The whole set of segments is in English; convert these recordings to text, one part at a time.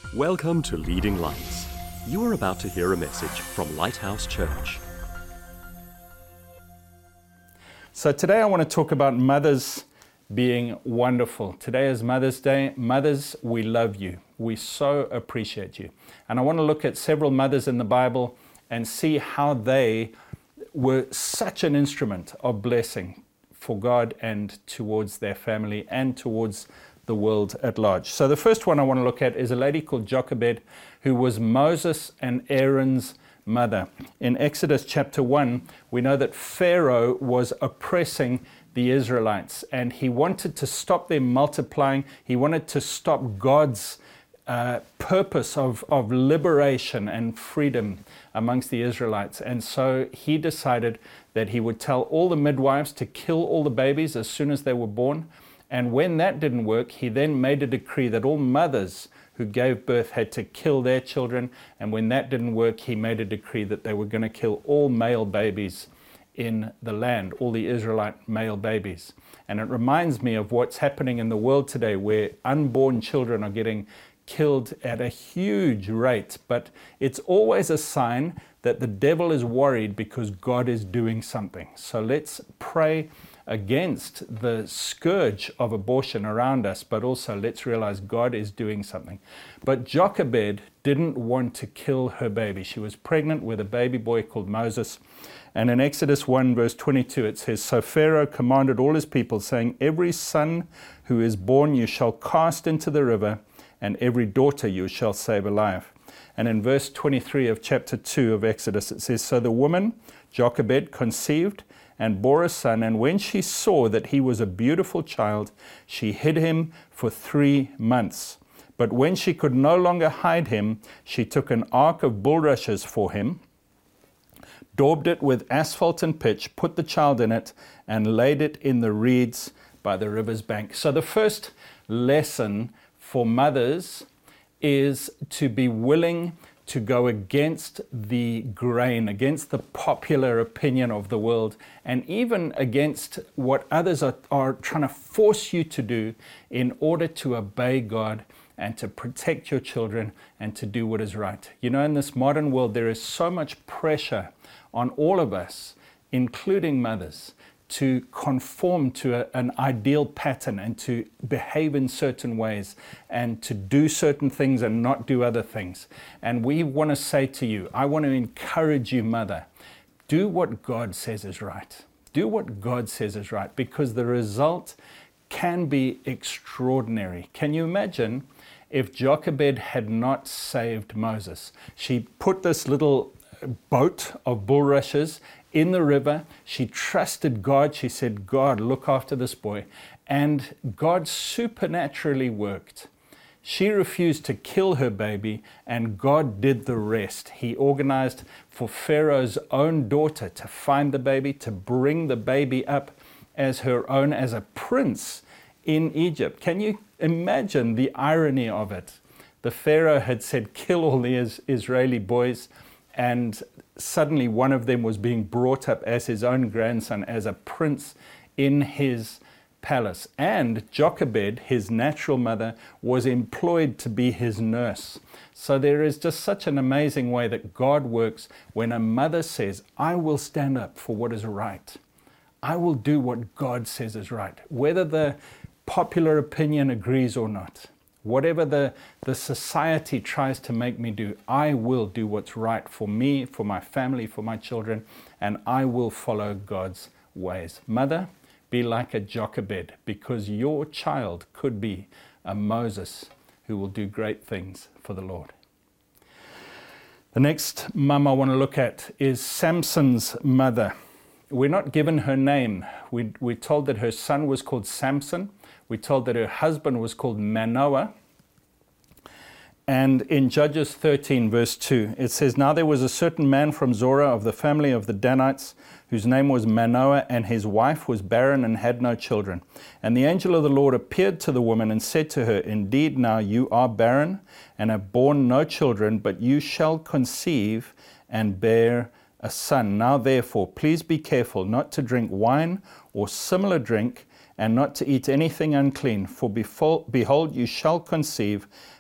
Welcome to Leading Lights. You are about to hear a message from Lighthouse Church. So today I want to talk about mothers being wonderful. Today is Mother's Day. Mothers, we love you. We so appreciate you. And I want to look at several mothers in the Bible and see how they were such an instrument of blessing for God and towards their family and towards the world at large. So the first one I want to look at is a lady called Jochebed, who was Moses and Aaron's mother. In Exodus chapter 1, we know that Pharaoh was oppressing the Israelites and he wanted to stop them multiplying. He wanted to stop God's purpose of liberation and freedom amongst the Israelites. And so he decided that he would tell all the midwives to kill all the babies as soon as they were born. And when that didn't work, he then made a decree that all mothers who gave birth had to kill their children. And when that didn't work, he made a decree that they were going to kill all male babies in the land, all the Israelite male babies. And it reminds me of what's happening in the world today, where unborn children are getting killed at a huge rate. But it's always a sign that the devil is worried because God is doing something. So let's pray against the scourge of abortion around us, but also let's realize God is doing something. But Jochebed didn't want to kill her baby. She was pregnant with a baby boy called Moses. And in Exodus 1 verse 22 it says, "So Pharaoh commanded all his people, saying, every son who is born you shall cast into the river, and every daughter you shall save alive." And in verse 23 of chapter 2 of Exodus it says, "So the woman, Jochebed, conceived and bore a son, and when she saw that he was a beautiful child, she hid him for 3 months. But when she could no longer hide him, she took an ark of bulrushes for him, daubed it with asphalt and pitch, put the child in it, and laid it in the reeds by the river's bank." So the first lesson for mothers is to be willing to go against the grain, against the popular opinion of the world, and even against what others are trying to force you to do in order to obey God and to protect your children and to do what is right. You know, in this modern world, there is so much pressure on all of us, including mothers, to conform to an ideal pattern and to behave in certain ways and to do certain things and not do other things. And we want to say to you, I want to encourage you, mother, do what God says is right. Do what God says is right, because the result can be extraordinary. Can you imagine if Jochebed had not saved Moses? She put this little boat of bulrushes in the river. She trusted God. She said, God, look after this boy. And God supernaturally worked. She refused to kill her baby, and God did the rest. He organized for Pharaoh's own daughter to find the baby, to bring the baby up as her own, as a prince in Egypt. Can you imagine the irony of it? The Pharaoh had said, kill all the Israeli boys, and suddenly one of them was being brought up as his own grandson, as a prince in his palace. And Jochebed, his natural mother, was employed to be his nurse. So there is just such an amazing way that God works when a mother says, I will stand up for what is right. I will do what God says is right, whether the popular opinion agrees or not. Whatever the society tries to make me do, I will do what's right for me, for my family, for my children, and I will follow God's ways. Mother, be like a Jochebed, because your child could be a Moses who will do great things for the Lord. The next mum I want to look at is Samson's mother. We're not given her name. We're told that her son was called Samson. We're told that her husband was called Manoah. And in Judges 13, verse 2, it says, "Now there was a certain man from Zorah of the family of the Danites, whose name was Manoah, and his wife was barren and had no children. And the angel of the Lord appeared to the woman and said to her, Indeed, now you are barren and have borne no children, but you shall conceive and bear a son. Now therefore, please be careful not to drink wine or similar drink, and not to eat anything unclean. For behold, you shall conceive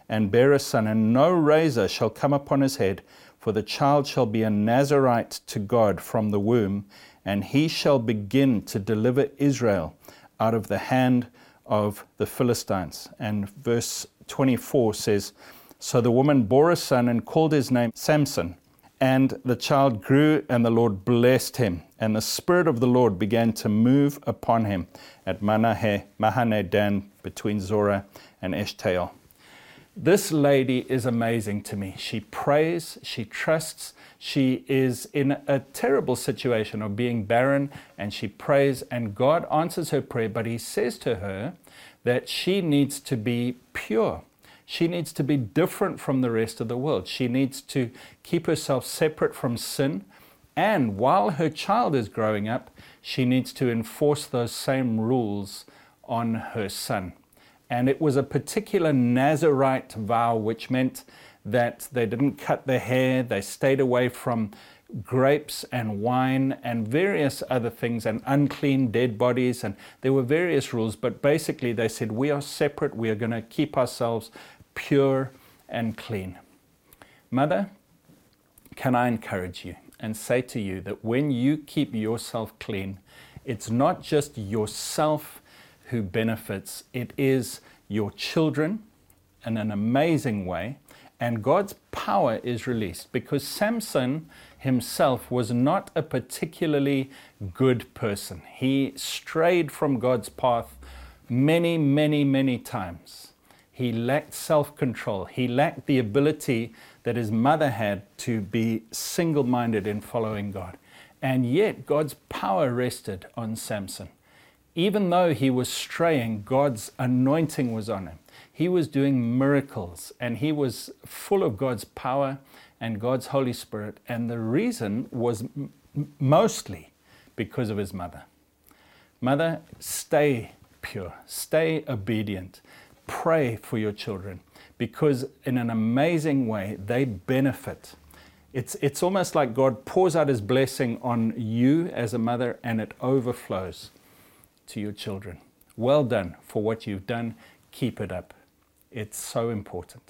and bear a son, and no razor shall come upon his head, for the child shall be a Nazarite to God from the womb, and he shall begin to deliver Israel out of the hand of the Philistines. And verse 24 says, So the woman bore a son and called his name Samson. And the child grew, and the Lord blessed him. And the Spirit of the Lord began to move upon him at Mahane Dan, between Zorah and Eshtaol. This lady is amazing to me. She prays, she trusts, she is in a terrible situation of being barren, and she prays, and God answers her prayer, but he says to her that she needs to be pure. She needs to be different from the rest of the world. She needs to keep herself separate from sin. And while her child is growing up, she needs to enforce those same rules on her son. And it was a particular Nazarite vow, which meant that they didn't cut their hair, they stayed away from grapes and wine and various other things, and unclean dead bodies, and there were various rules, but basically they said, we are separate, we are going to keep ourselves pure and clean. Mother, can I encourage you and say to you that when you keep yourself clean, it's not just yourself who benefits, it is your children in an amazing way, and God's power is released, because Samson himself was not a particularly good person. He strayed from God's path many times. He lacked self-control. He lacked the ability that his mother had to be single-minded in following God. And yet God's power rested on Samson. Even though he was straying, God's anointing was on him. He was doing miracles, and he was full of God's power and God's Holy Spirit. And the reason was mostly because of his mother. Mother, stay pure, stay obedient. Pray for your children, because in an amazing way they benefit. It's almost like God pours out his blessing on you as a mother, and it overflows to your children. Well done for what you've done. Keep it up. It's so important.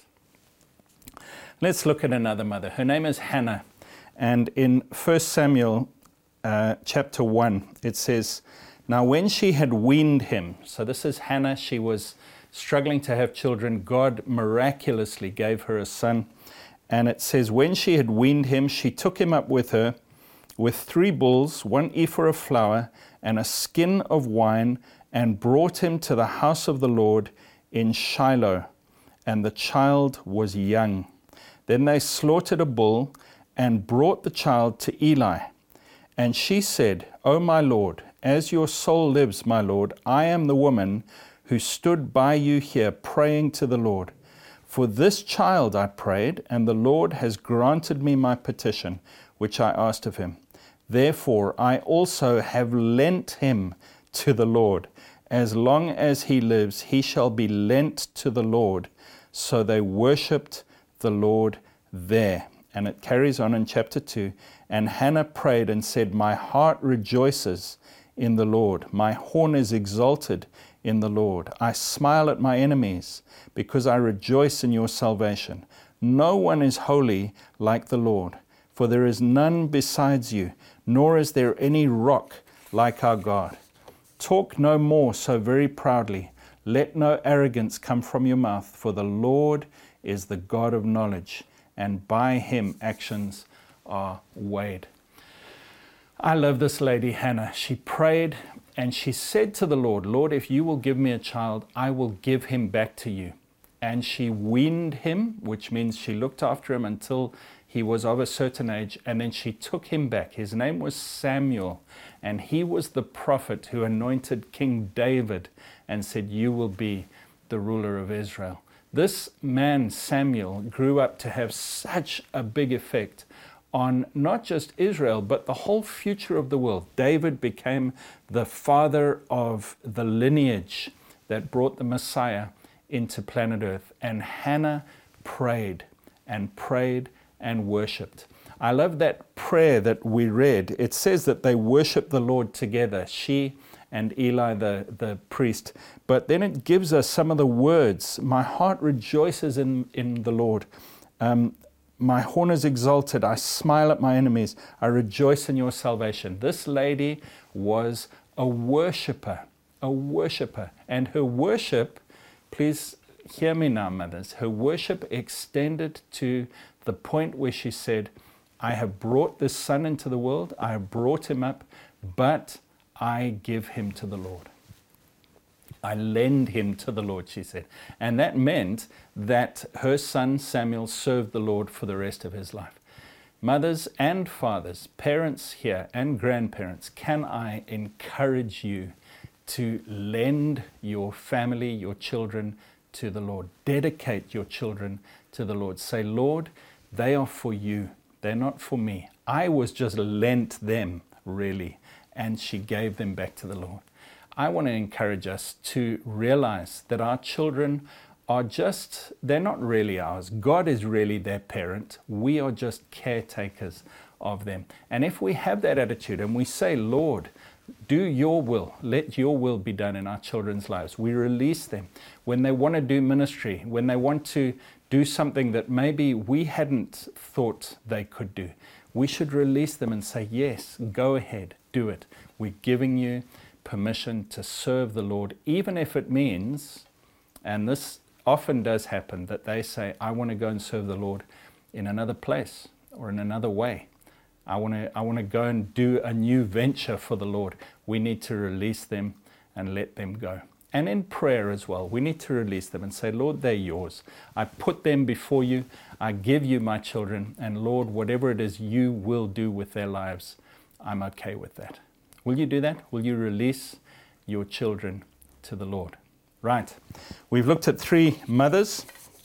Let's look at another mother. Her name is Hannah, and in 1 Samuel chapter 1 it says, Now when she had weaned him, so this is Hannah, she was struggling to have children. God miraculously gave her a son. And it says, when she had weaned him, she took him up with her with 3 bulls, 1 ephah of flour, and a skin of wine, and brought him to the house of the Lord in Shiloh. And the child was young. Then they slaughtered a bull and brought the child to Eli. And she said, O my Lord, as your soul lives, my Lord, I am the woman who stood by you here praying to the Lord. For this child I prayed, and the Lord has granted me my petition, which I asked of him. Therefore I also have lent him to the Lord. As long as he lives, he shall be lent to the Lord. So they worshipped the Lord there. And it carries on in chapter 2. And Hannah prayed and said, My heart rejoices in the Lord. My horn is exalted in the Lord. I smile at my enemies, because I rejoice in your salvation. No one is holy like the Lord, for there is none besides you, nor is there any rock like our God. Talk no more so very proudly. Let no arrogance come from your mouth, for the Lord is the God of knowledge, and by him actions are weighed. I love this lady, Hannah. She prayed and she said to the Lord, Lord, if you will give me a child, I will give him back to you. And she weaned him, which means she looked after him until he was of a certain age, and then she took him back. His name was Samuel, and he was the prophet who anointed King David and said, you will be the ruler of Israel. This man, Samuel, grew up to have such a big effect on not just Israel, but the whole future of the world. David became the father of the lineage that brought the Messiah into planet Earth. And Hannah prayed and prayed and worshipped. I love that prayer that we read. It says that they worshiped the Lord together, she and Eli the priest. But then it gives us some of the words. My heart rejoices in the Lord. My horn is exalted. I smile at my enemies. I rejoice in your salvation. This lady was a worshiper. And her worship, please hear me now, mothers, her worship extended to the point where she said, I have brought this son into the world, I have brought him up, but I give him to the Lord. I lend him to the Lord, she said. And that meant that her son Samuel served the Lord for the rest of his life. Mothers and fathers, parents here and grandparents, can I encourage you to lend your family, your children to the Lord. Dedicate your children to the Lord. Say, Lord, they are for you. They're not for me. I was just lent them, really, and she gave them back to the Lord. I want to encourage us to realize that our children are they're not really ours. God is really their parent. We are just caretakers of them. And if we have that attitude and we say, Lord, do your will, let your will be done in our children's lives. We release them when they want to do ministry, when they want to do something that maybe we hadn't thought they could do. We should release them and say, yes, go ahead, do it. We're giving you permission to serve the Lord, even if it means, and this often does happen, that they say, I want to go and serve the Lord in another place or in another way. I want to go and do a new venture for the Lord. We need to release them and let them go. And in prayer as well, we need to release them and say, Lord, they're yours. I put them before you. I give you my children. And Lord, whatever it is you will do with their lives, I'm okay with that. Will you do that? Will you release your children to the Lord? Right. We've looked at 3 mothers.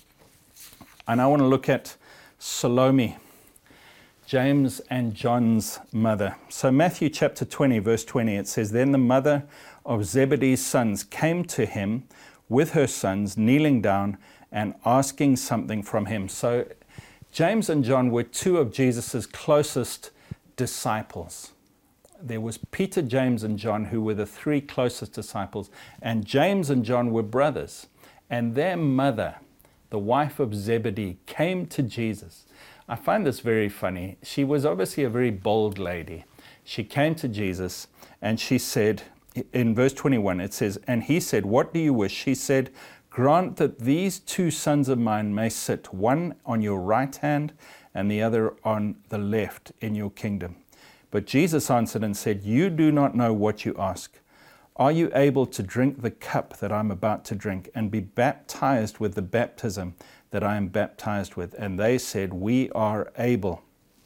And I want to look at Salome, James and John's mother. So Matthew chapter 20, verse 20, it says, Then the mother of Zebedee's sons came to him with her sons, kneeling down and asking something from him. So James and John were 2 of Jesus' closest disciples. There was Peter, James, and John, who were the 3 closest disciples. And James and John were brothers. And their mother, the wife of Zebedee, came to Jesus. I find this very funny. She was obviously a very bold lady. She came to Jesus and she said, in verse 21, it says, And he said, What do you wish? She said, Grant that these 2 sons of mine may sit, one on your right hand and the other on the left in your kingdom. But Jesus answered and said, You do not know what you ask. Are you able to drink the cup that I'm about to drink and be baptized with the baptism that I am baptized with? And they said, We are able.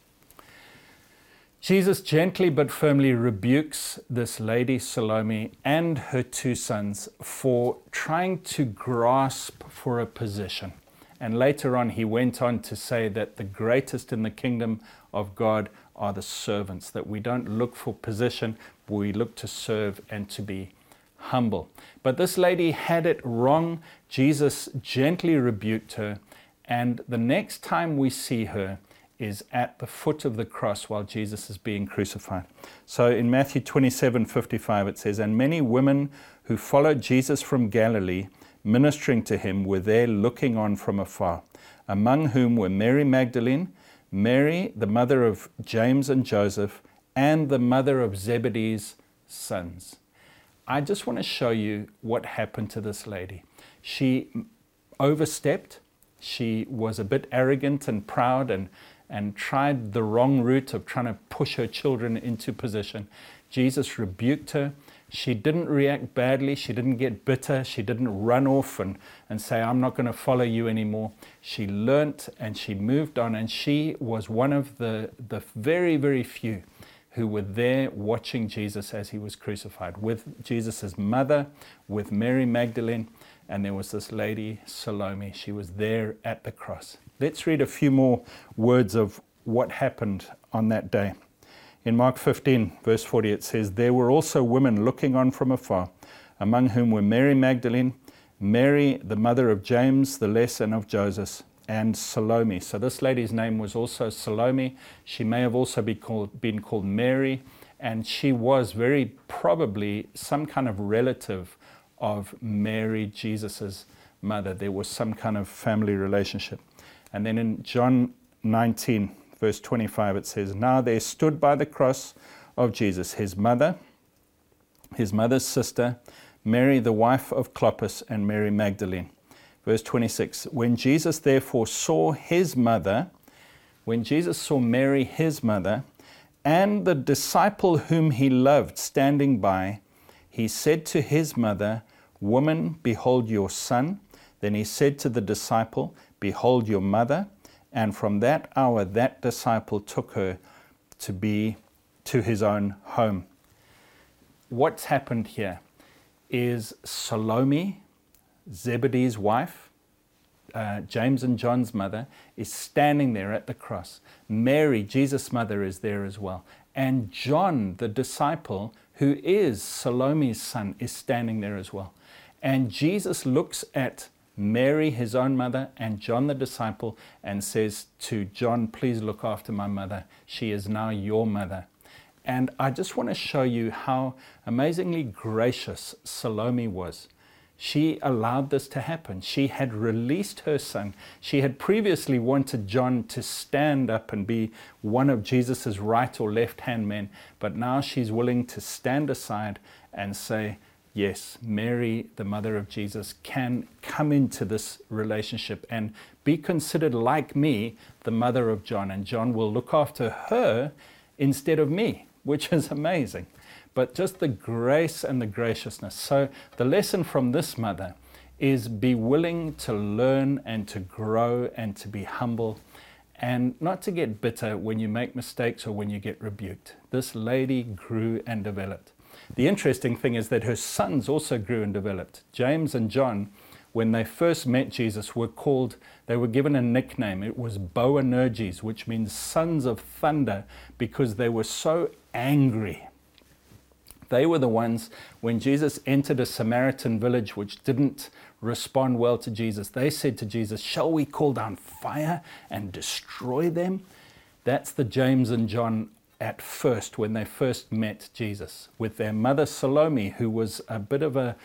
Jesus gently but firmly rebukes this lady Salome and her 2 sons for trying to grasp for a position. And later on he went on to say that the greatest in the kingdom of God are the servants, that we don't look for position, but we look to serve and to be humble. But this lady had it wrong. Jesus gently rebuked her, and the next time we see her is at the foot of the cross while Jesus is being crucified. So in Matthew 27:55 it says, And many women who followed Jesus from Galilee, ministering to him, were there looking on from afar, among whom were Mary Magdalene, Mary, the mother of James and Joseph, and the mother of Zebedee's sons. I just want to show you what happened to this lady. She overstepped. She was a bit arrogant and proud and tried the wrong route of trying to push her children into position. Jesus rebuked her. She didn't react badly. She didn't get bitter. She didn't run off and say, I'm not going to follow you anymore. She learnt and she moved on, and she was one of the very, very few who were there watching Jesus as he was crucified, with Jesus' mother, with Mary Magdalene, and there was this lady, Salome. She was there at the cross. Let's read a few more words of what happened on that day. In Mark 15, verse 40, it says, There were also women looking on from afar, among whom were Mary Magdalene, Mary, the mother of James the Less and of Joseph, and Salome. So this lady's name was also Salome. She may have also been called Mary, and she was very probably some kind of relative of Mary, Jesus's mother. There was some kind of family relationship. And then in John 19, verse 25, it says, "Now there stood by the cross of Jesus his mother's sister, Mary the wife of Clopas, and Mary Magdalene." Verse 26, "When Jesus therefore saw his mother," when Jesus saw Mary his mother, "and the disciple whom he loved standing by, he said to his mother, 'Woman, behold your son.' Then he said to the disciple, 'Behold your mother.' And from that hour that disciple took her to be to his own home." What's happened here is Salome, Zebedee's wife, James and John's mother, is standing there at the cross. Mary, Jesus' mother, is there as well. And John, the disciple, who is Salome's son, is standing there as well. And Jesus looks at Mary, his own mother, and John, the disciple, and says to John, "Please look after my mother. She is now your mother." And I just want to show you how amazingly gracious Salome was. She allowed this to happen. She had released her son. She had previously wanted John to stand up and be one of Jesus's right or left-hand men, but now she's willing to stand aside and say, yes, Mary, the mother of Jesus, can come into this relationship and be considered like me, the mother of John, and John will look after her instead of me, which is amazing. But just the grace and the graciousness. So the lesson from this mother is be willing to learn and to grow and to be humble and not to get bitter when you make mistakes or when you get rebuked. This lady grew and developed. The interesting thing is that her sons also grew and developed. James and John, when they first met Jesus, they were given a nickname. It was Boanerges, which means sons of thunder, because they were so angry. They were the ones, when Jesus entered a Samaritan village which didn't respond well to Jesus, they said to Jesus, "Shall we call down fire and destroy them?" That's the James and John at first, when they first met Jesus, with their mother Salome, who was a bit of a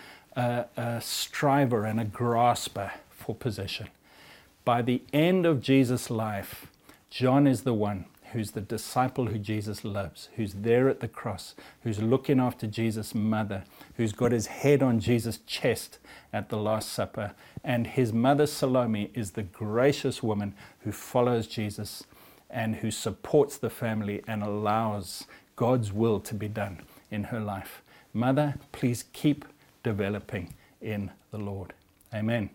striver and a grasper for possession. By the end of Jesus' life, John is the one who's the disciple who Jesus loves, who's there at the cross, who's looking after Jesus' mother, who's got his head on Jesus' chest at the Last Supper. And his mother Salome is the gracious woman who follows Jesus and who supports the family and allows God's will to be done in her life. Mother, please keep developing in the Lord. Amen.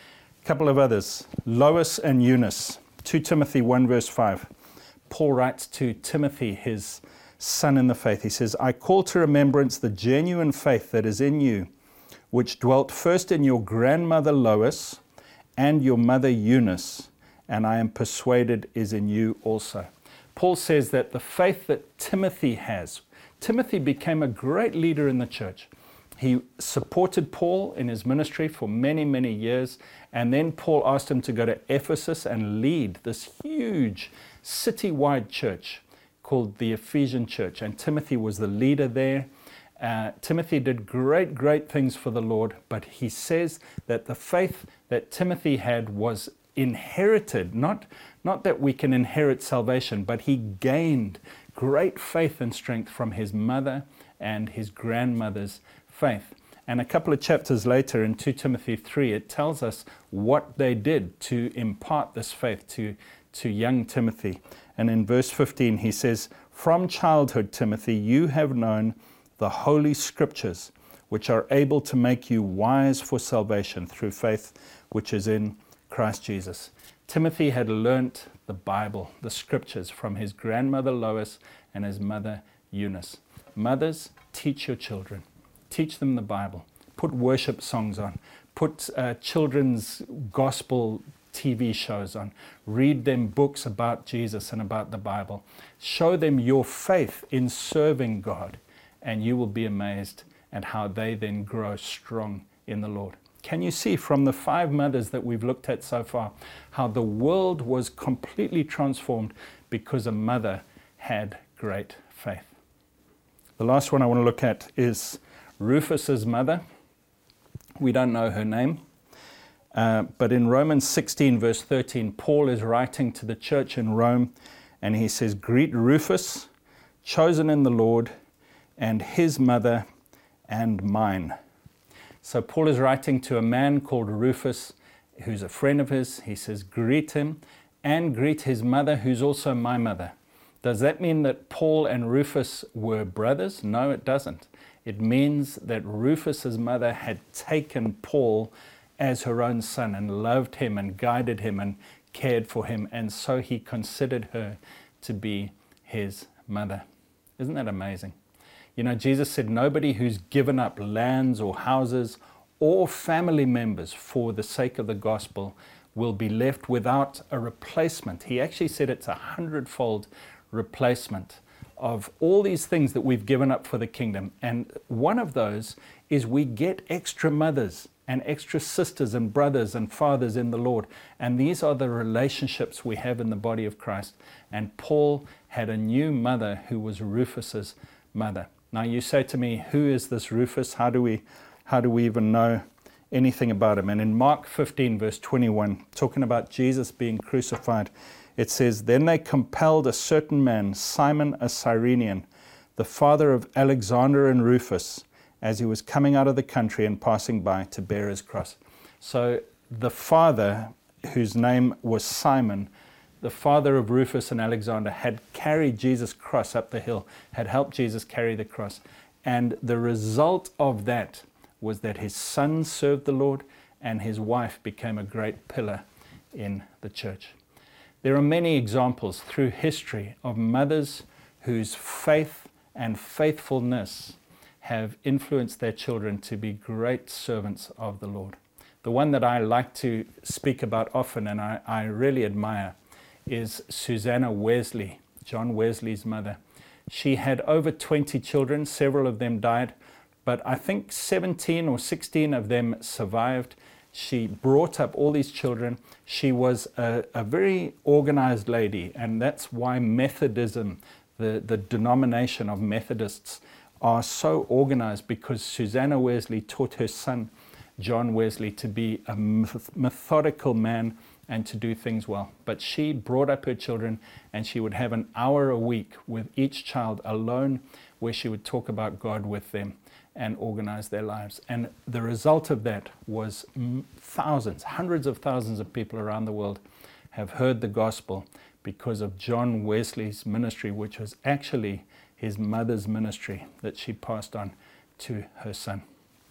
A couple of others. Lois and Eunice. 2 Timothy 1 verse 5. Paul writes to Timothy, his son in the faith. He says, "I call to remembrance the genuine faith that is in you, which dwelt first in your grandmother Lois and your mother Eunice, and I am persuaded is in you also." Paul says that the faith that Timothy has, Timothy became a great leader in the church. He supported Paul in his ministry for many, many years, and then Paul asked him to go to Ephesus and lead this huge city-wide church called the Ephesian Church, and Timothy was the leader there. Timothy did great things for the Lord, but he says that the faith that Timothy had was inherited, not that we can inherit salvation, but he gained great faith and strength from his mother and his grandmother's faith. And a couple of chapters later in 2 Timothy 3, it tells us what they did to impart this faith to young Timothy. And in verse 15, he says, "From childhood, Timothy, you have known the Holy Scriptures, which are able to make you wise for salvation through faith which is in Christ Jesus." Timothy had learnt the Bible, the Scriptures, from his grandmother Lois and his mother Eunice. Mothers, teach your children. Teach them the Bible. Put worship songs on. Put children's gospel TV shows on. Read them books about Jesus and about the Bible. Show them your faith in serving God, and you will be amazed at how they then grow strong in the Lord. Can you see from the 5 mothers that we've looked at so far how the world was completely transformed because a mother had great faith? The last one I want to look at is Rufus's mother. We don't know her name. But in Romans 16, verse 13, Paul is writing to the church in Rome, and he says, "Greet Rufus, chosen in the Lord, and his mother and mine." So Paul is writing to a man called Rufus, who's a friend of his. He says, greet him and greet his mother, who's also my mother. Does that mean that Paul and Rufus were brothers? No, it doesn't. It means that Rufus's mother had taken Paul as her own son and loved him and guided him and cared for him, and so he considered her to be his mother. Isn't that amazing? You know, Jesus said nobody who's given up lands or houses or family members for the sake of the gospel will be left without a replacement. He actually said it's 100-fold replacement of all these things that we've given up for the kingdom. And one of those is we get extra mothers and extra sisters and brothers and fathers in the Lord. And these are the relationships we have in the body of Christ. And Paul had a new mother who was Rufus's mother. Now you say to me, who is this Rufus? How do we even know anything about him? And in Mark 15, verse 21, talking about Jesus being crucified, it says, "Then they compelled a certain man, Simon a Cyrenian, the father of Alexander and Rufus, as he was coming out of the country and passing by, to bear his cross." So the father, whose name was Simon, the father of Rufus and Alexander, had carried Jesus' cross up the hill, had helped Jesus carry the cross. And the result of that was that his son served the Lord and his wife became a great pillar in the church. There are many examples through history of mothers whose faith and faithfulness have influenced their children to be great servants of the Lord. The one that I like to speak about often and I really admire is Susanna Wesley, John Wesley's mother. She had over 20 children, several of them died, but I think 17 or 16 of them survived. She brought up all these children. She was a very organized lady, and that's why Methodism, the denomination of Methodists, are so organized, because Susanna Wesley taught her son, John Wesley, to be a methodical man and to do things well. But she brought up her children, and she would have an hour a week with each child alone where she would talk about God with them and organize their lives. And the result of that was thousands, hundreds of thousands of people around the world have heard the gospel because of John Wesley's ministry, which was actually his mother's ministry that she passed on to her son.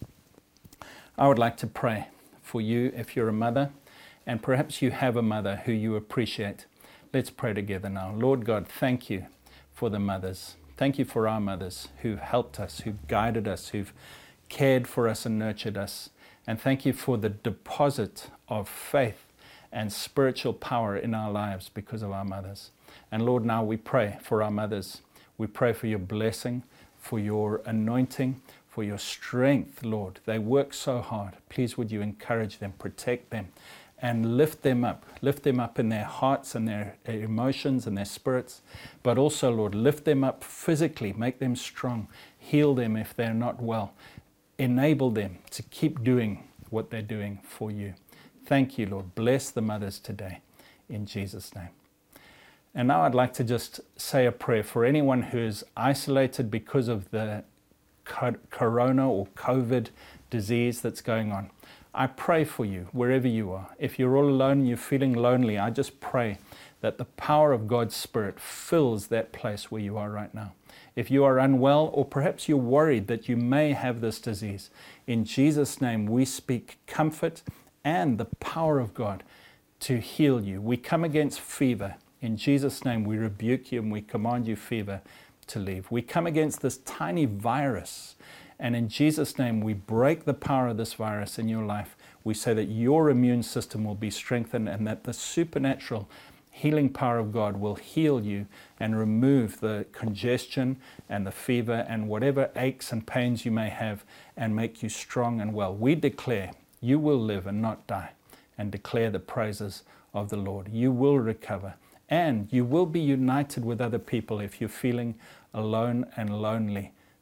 I would like to pray for you if you're a mother, and perhaps you have a mother who you appreciate. Let's pray together now. Lord God, thank you for the mothers. Thank you for our mothers who've helped us, who've guided us, who've cared for us and nurtured us. And thank you for the deposit of faith and spiritual power in our lives because of our mothers. And Lord, now we pray for our mothers. We pray for your blessing, for your anointing, for your strength, Lord. They work so hard. Please would you encourage them, protect them, and lift them up in their hearts and their emotions and their spirits, but also, Lord, lift them up physically, make them strong, heal them if they're not well, enable them to keep doing what they're doing for you. Thank you, Lord. Bless the mothers today, in Jesus' name. And now I'd like to just say a prayer for anyone who is isolated because of the corona or COVID disease that's going on. I pray for you wherever you are. If you're all alone and you're feeling lonely, I just pray that the power of God's Spirit fills that place where you are right now. If you are unwell, or perhaps you're worried that you may have this disease, in Jesus' name we speak comfort and the power of God to heal you. We come against fever. In Jesus' name we rebuke you and we command you, fever, to leave. We come against this tiny virus, and in Jesus' name, we break the power of this virus in your life. We say that your immune system will be strengthened and that the supernatural healing power of God will heal you and remove the congestion and the fever and whatever aches and pains you may have and make you strong and well. We declare you will live and not die, and declare the praises of the Lord. You will recover, and you will be united with other people if you're feeling alone and lonely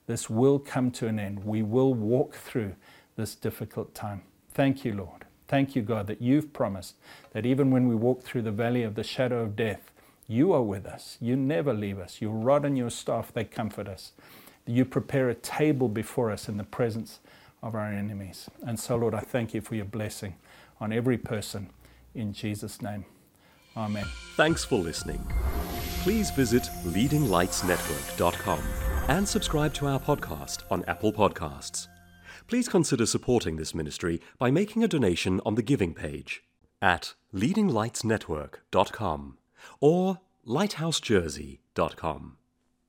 This will come to an end. We will walk through this difficult time. Thank you, Lord. Thank you, God, that you've promised that even when we walk through the valley of the shadow of death, you are with us. You never leave us. Your rod and your staff, they comfort us. You prepare a table before us in the presence of our enemies. And so, Lord, I thank you for your blessing on every person. In Jesus' name, amen. Thanks for listening. Please visit leadinglightsnetwork.com and subscribe to our podcast on Apple Podcasts. Please consider supporting this ministry by making a donation on the giving page at leadinglightsnetwork.com or lighthousejersey.com.